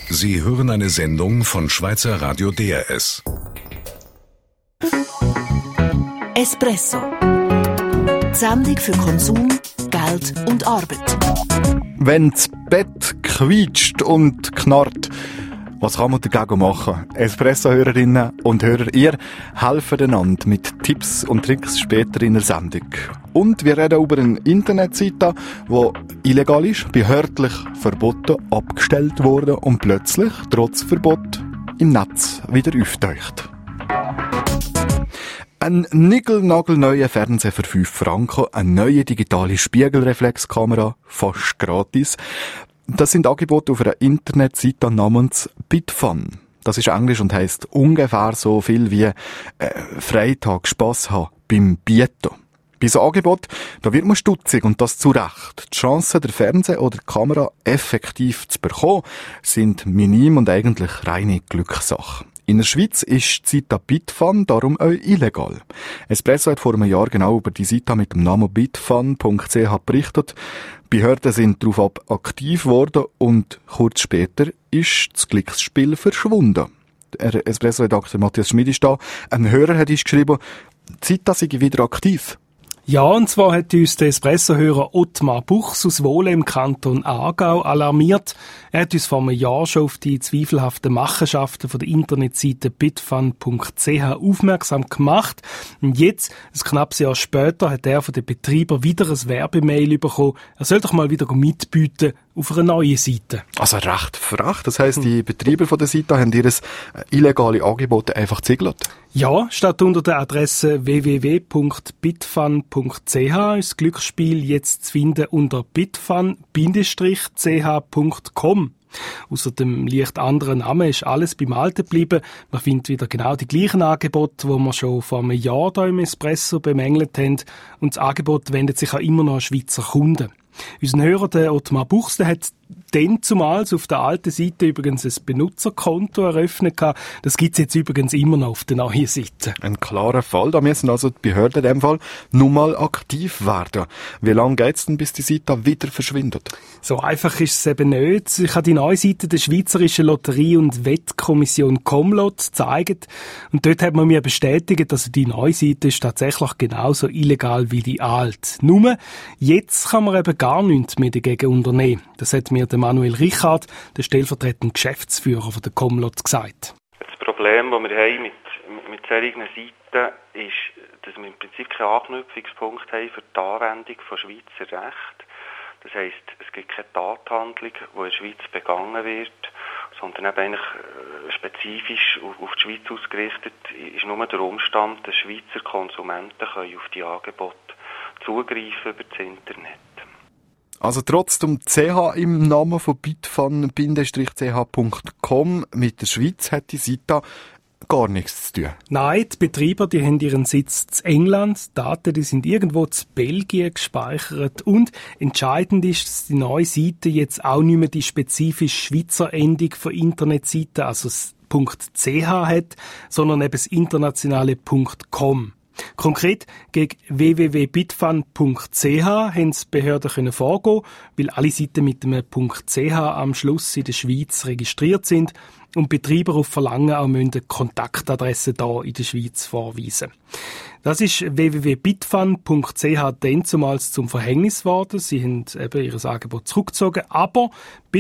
Sie hören eine Sendung von Schweizer Radio DRS. Espresso. Die Sendung für Konsum, Geld und Arbeit. Wenn das Bett quietscht und knarrt, was kann man dagegen machen? Espresso-Hörerinnen und Hörer, ihr helfen einander mit Tipps und Tricks später in der Sendung. Und wir reden über eine Internetseite, die illegal ist, behördlich verboten, abgestellt wurde und plötzlich, trotz Verbot, im Netz wieder auftaucht. Ein niegelnagelneuer Fernseher für 5 Franken, eine neue digitale Spiegelreflexkamera, fast gratis. Das sind Angebote auf einer Internetseite namens Bitfun. Das ist Englisch und heisst ungefähr so viel wie Freitag Spass haben beim Bieten. Bei so Angebot, da wird man stutzig und das zu Recht. Die Chancen, der Fernseher oder die Kamera effektiv zu bekommen, sind minim und eigentlich reine Glückssache. In der Schweiz ist die Seite Bitfun darum auch illegal. Espresso hat vor einem Jahr genau über die Seite mit dem Namen bitfun.ch berichtet. Behörden sind darauf aktiv geworden und kurz später ist das Glücksspiel verschwunden. Der Espresso-Redakteur Matthias Schmid ist da. Ein Hörer hat uns geschrieben, die Seite sei wieder aktiv. Ja, und zwar hat uns der Espresso-Hörer Ottmar Buchs aus Wohlen im Kanton Aargau alarmiert. Er hat uns vor einem Jahr schon auf die zweifelhaften Machenschaften von der Internetseite bitfun.ch aufmerksam gemacht. Und jetzt, ein knappes Jahr später, hat er von den Betreibern wieder ein Werbemail bekommen. Er soll doch mal wieder mitbieten auf einer neuen Seite. Also recht frech. Das heisst, die Betreiber von der Seite haben ihr illegale Angebote einfach geziegelt? Ja, statt unter der Adresse www.bitfun.ch ist das Glücksspiel jetzt zu finden unter bitfun-ch.com. Ausser dem leicht anderen Namen ist alles beim Alten geblieben. Man findet wieder genau die gleichen Angebote, die wir schon vor einem Jahr hier im Espresso bemängelt haben. Und das Angebot wendet sich auch immer noch an Schweizer Kunden. Unser Hörer, der Ottmar Buchs, der hat dann zumals auf der alten Seite übrigens ein Benutzerkonto eröffnet. Das gibt es jetzt übrigens immer noch auf der neuen Seite. Ein klarer Fall. Da müssen also die Behörden in dem Fall nun mal aktiv werden. Wie lange geht es denn, bis die Seite wieder verschwindet? So einfach ist es eben nicht. Ich habe die neue Seite der Schweizerischen Lotterie- und Wettkommission Comlot gezeigt. Und dort hat man mir bestätigt, dass die neue Seite ist tatsächlich genauso illegal wie die alte. Nur, jetzt kann man eben gar nichts mehr dagegen unternehmen. Das hat mir der Manuel Richard, der stellvertretende Geschäftsführer von der Comlot, gesagt. Das Problem, das wir haben mit solchen Seiten, ist, dass wir im Prinzip keinen Anknüpfungspunkt haben für die Anwendung von Schweizer Recht. Das heisst, es gibt keine Tathandlung, die in der Schweiz begangen wird, sondern eben eigentlich spezifisch auf die Schweiz ausgerichtet ist nur der Umstand, dass Schweizer Konsumenten können auf die Angebote zugreifen über das Internet. Also trotz dem CH im Namen von bitfun-ch.com mit der Schweiz hat die Seite gar nichts zu tun. Nein, die Betreiber, die haben ihren Sitz in England, die Daten, die sind irgendwo in Belgien gespeichert und entscheidend ist, dass die neue Seite jetzt auch nicht mehr die spezifisch Schweizer Endung von Internetseiten, also das .ch hat, sondern eben das internationale .com. Konkret gegen www.bitfun.ch haben die Behörden vorgehen, weil alle Seiten mit dem .ch am Schluss in der Schweiz registriert sind und Betreiber auf Verlangen auch eine Kontaktadresse hier in der Schweiz vorweisen. Das ist www.bitfun.ch dann zumals zum Verhängnis geworden. Sie haben eben ihr Angebot zurückgezogen, aber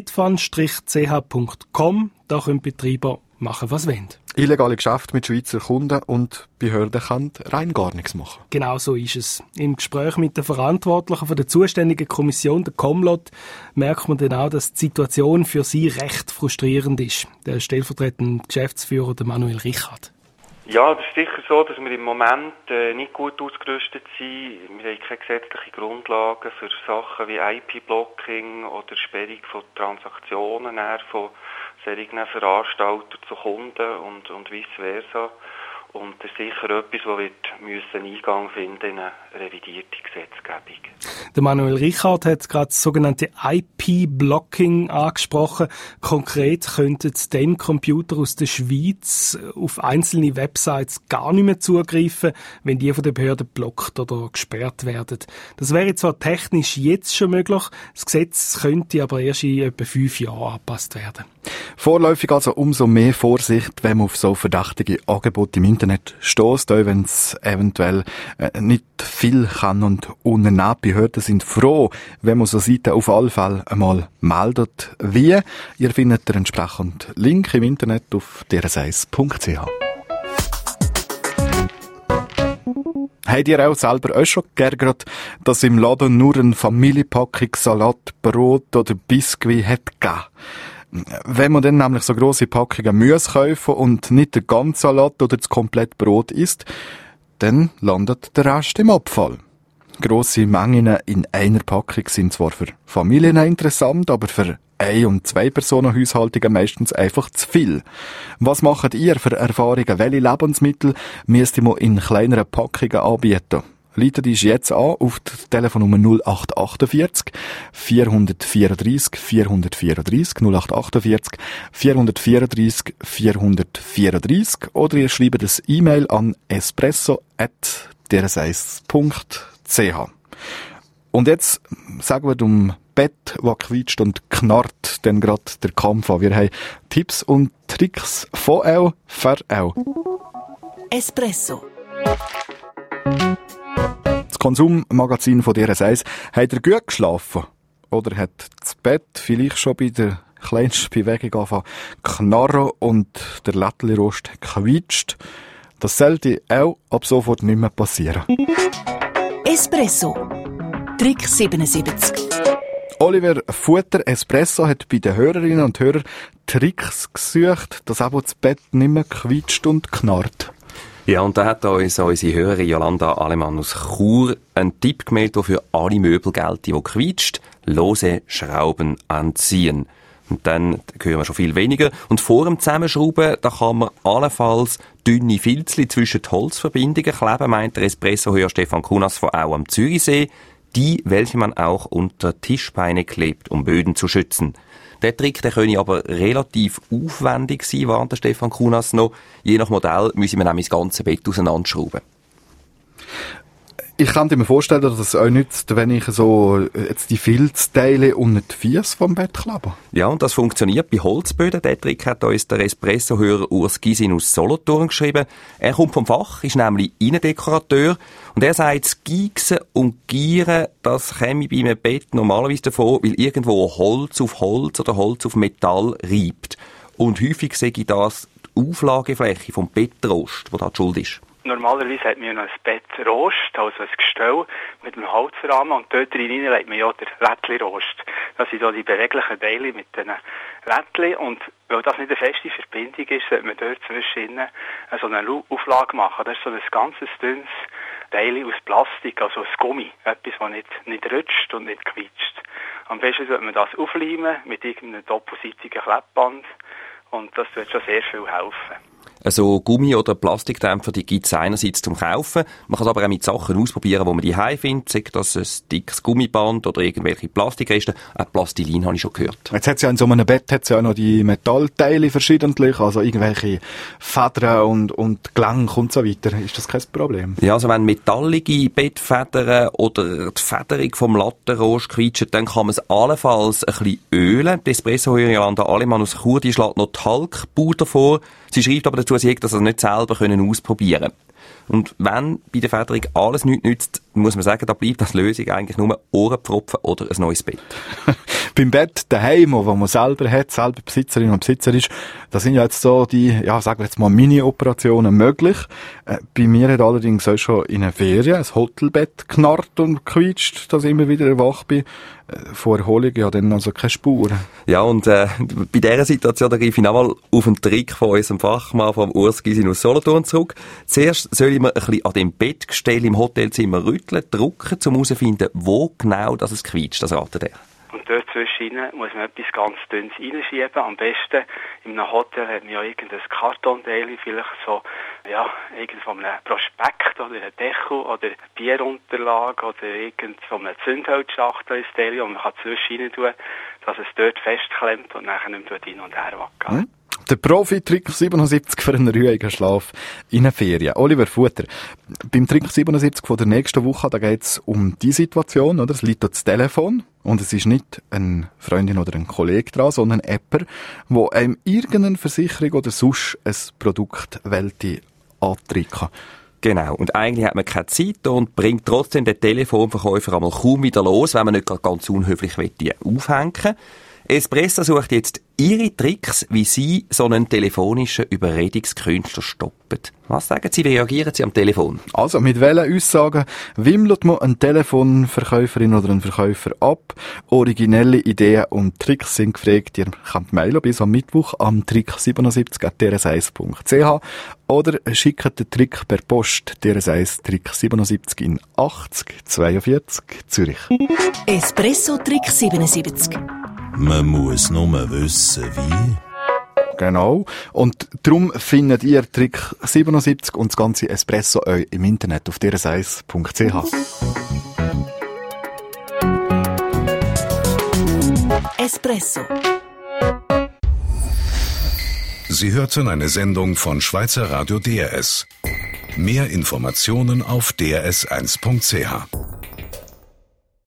bitfun-ch.com, da können Betreiber machen, was wollen. Illegale Geschäfte mit Schweizer Kunden und Behörden können rein gar nichts machen. Genau so ist es. Im Gespräch mit den Verantwortlichen von der zuständigen Kommission, der Comlot, merkt man dann auch, dass die Situation für sie recht frustrierend ist. Der stellvertretende Geschäftsführer, der Manuel Richard. Ja, das ist sicher so, dass wir im Moment nicht gut ausgerüstet sind. Wir haben keine gesetzlichen Grundlagen für Sachen wie IP-Blocking oder Sperrung von Transaktionen von solchen Veranstaltern zu Kunden und vice versa. Und das ist sicher etwas, das Eingang finden in eine revidierte Gesetzgebung. Der Manuel Richard hat gerade das sogenannte IP-Blocking angesprochen. Konkret könnten dem Computer aus der Schweiz auf einzelne Websites gar nicht mehr zugreifen, wenn die von der Behörde blockt oder gesperrt werden. Das wäre zwar technisch jetzt schon möglich, das Gesetz könnte aber erst in etwa 5 Jahren angepasst werden. Vorläufig also umso mehr Vorsicht, wenn man auf so verdächtige Angebote im Internet stößt, auch wenn es eventuell nicht viel kann und unternehmen. Behörden sind froh, wenn man so Seiten auf alle Fälle einmal meldet. Wie? Ihr findet den entsprechenden Link im Internet auf drseis.ch. Habt ihr auch selber schon geärgert, dass im Laden nur eine Familienpackung Salat, Brot oder Biskuit hat gegeben? Wenn man dann nämlich so grosse Packungen Müsse kaufen und nicht den ganzen Salat oder das komplette Brot isst, dann landet der Rest im Abfall. Grosse Mengen in einer Packung sind zwar für Familien interessant, aber für 1- und 2-Personen-Haushaltungen meistens einfach zu viel. Was macht ihr für Erfahrungen? Welche Lebensmittel müsst ihr in kleineren Packungen anbieten? Leitet uns jetzt an auf die Telefonnummer 0848 434 434 0848 434 434 oder ihr schreibt ein E-Mail an espresso@drseis.ch. Und jetzt sagen wir um Bett, was quietscht und knarrt, denn gerade der Kampf an. Wir haben Tipps und Tricks von auch für auch. Espresso. Das Konsummagazin von DRS1. Hat er gut geschlafen? Oder hat das Bett vielleicht schon bei der kleinsten Bewegung angefangen knarren und der Lättli-Rost quietscht? Das sollte auch ab sofort nicht mehr passieren. Espresso. Trick 77. Oliver Futter Espresso hat bei den Hörerinnen und Hörern Tricks gesucht, dass auch das Bett nicht mehr quietscht und knarrt. Ja, und da hat uns unsere Hörerin Jolanda Alemann aus Chur einen Tipp gemeldet, der für alle Möbel gilt, die quietscht: lose Schrauben anziehen. Und dann hören wir schon viel weniger. Und vor dem Zusammenschrauben, da kann man allenfalls dünne Filzli zwischen die Holzverbindungen kleben, meint der Espresso-Hörer Stefan Kunas von Au am Zürichsee. Die, welche man auch unter Tischbeine klebt, um Böden zu schützen. Der Trick, der könne aber relativ aufwendig sein, warnt der Stefan Kunas noch. Je nach Modell müssen wir nämlich das ganze Bett auseinanderschrauben. Ich kann mir vorstellen, dass es auch nützt, wenn ich so jetzt die Filzteile unter die Füße vom Bett klebe. Ja, und das funktioniert bei Holzböden. Der Trick hat uns der Espresso-Hörer Urs Gysin aus Solothurn geschrieben. Er kommt vom Fach, ist nämlich Innendekorateur. Und er sagt, das Giegsen und Gieren, das käme bei einem Bett normalerweise davon, weil irgendwo Holz auf Holz oder Holz auf Metall reibt. Und häufig sehe ich das die Auflagefläche vom Bettrost, wo da die Schuld ist. Normalerweise hat man ja noch ein Bettrost, also ein Gestell mit einem Holzrahmen, und dort drin legt man ja den Rädli-Rost. Das sind so die beweglichen Teile mit den Rädli, und weil das nicht eine feste Verbindung ist, sollte man dort zwischen so eine Auflage machen. Das ist so ein ganzes dünnes Teil aus Plastik, also aus Gummi, etwas, das nicht rutscht und nicht quietscht. Am besten sollte man das aufleimen mit irgendeinem doppelseitigen Klebband, und das wird schon sehr viel helfen. Also Gummi- oder Plastikdämpfer, die gibt es einerseits zum Kaufen. Man kann es aber auch mit Sachen ausprobieren, die man daheim findet. Sei das ein dickes Gummiband oder irgendwelche Plastikreste. Auch Plastilin habe ich schon gehört. Jetzt hat es ja in so einem Bett hat's ja auch noch die Metallteile verschiedentlich, also irgendwelche Federn und Gelenke und so weiter. Ist das kein Problem? Ja, also wenn metallige Bettfedern oder die Federung vom Lattenrost quietschen, dann kann man es allenfalls ein bisschen ölen. Die Espresso-Hörerin Jolanda Alemann aus Chur, die schlägt noch Talkpuder vor. Sie schreibt aber dazu, sie hätte das nicht selber ausprobieren können. Und wenn bei der Federung alles nichts nützt, muss man sagen, da bleibt als Lösung eigentlich nur Ohrenpfropfen oder ein neues Bett. Beim Bett daheim, wo man selber hat, selber Besitzerin und Besitzer ist, da sind ja jetzt so die, ja, sagen wir jetzt mal Mini-Operationen möglich. Bei mir hat allerdings auch schon in einer Ferien ein Hotelbett knarrt und quietscht, dass ich immer wieder wach bin. Von Erholung ja dann also keine Spur. Ja, und bei dieser Situation, da greife ich nochmal auf einen Trick von unserem Fachmann, vom Urs Gysin aus Solothurn zurück. Zuerst soll ich mir ein bisschen an dem Bettgestell im Hotelzimmer rütteln, drücken, um herauszufinden, wo genau das es quietscht. Das ratet er. Und dort zwischen muss man etwas ganz Dünnes reinschieben. Am besten in einem Hotel hat man ja irgendein Kartonteil, vielleicht so, ja, irgend von einem Prospekt oder einem Deckel oder Bierunterlage oder irgend von einem Zündholzschachtel ins Teil, und man kann zwischen rein tun, dass es dort festklemmt und nachher nicht mehr hin und her wackeln. Der Profi-Trick 77 für einen ruhigen Schlaf in den Ferien. Oliver Futter, beim Trick 77 von der nächsten Woche, da geht es um die Situation, oder? Es liegt das Telefon und es ist nicht eine Freundin oder ein Kollege dran, sondern jemand, der einem irgendeine Versicherung oder sonst ein Produkt antreiben kann. Genau. Und eigentlich hat man keine Zeit und bringt trotzdem den Telefonverkäufer einmal kaum wieder los, wenn man nicht ganz unhöflich aufhängen will. Espresso sucht jetzt Ihre Tricks, wie Sie so einen telefonischen Überredungskünstler stoppen. Was sagen Sie, wie reagieren Sie am Telefon? Also, mit welchen Aussagen wimmelt man eine Telefonverkäuferin oder einen Verkäufer ab? Originelle Ideen und Tricks sind gefragt. Ihr könnt mailen bis am Mittwoch am trick77@drs1.ch oder schickt den Trick per Post. DRS1 Trick 77 in 80 42 Zürich. Espresso Trick 77. Man muss nur wissen, wie. Genau. Und darum findet ihr Trick 77 und das ganze Espresso euch im Internet auf drs1.ch. Espresso. Sie hörten eine Sendung von Schweizer Radio DRS. Mehr Informationen auf drs1.ch.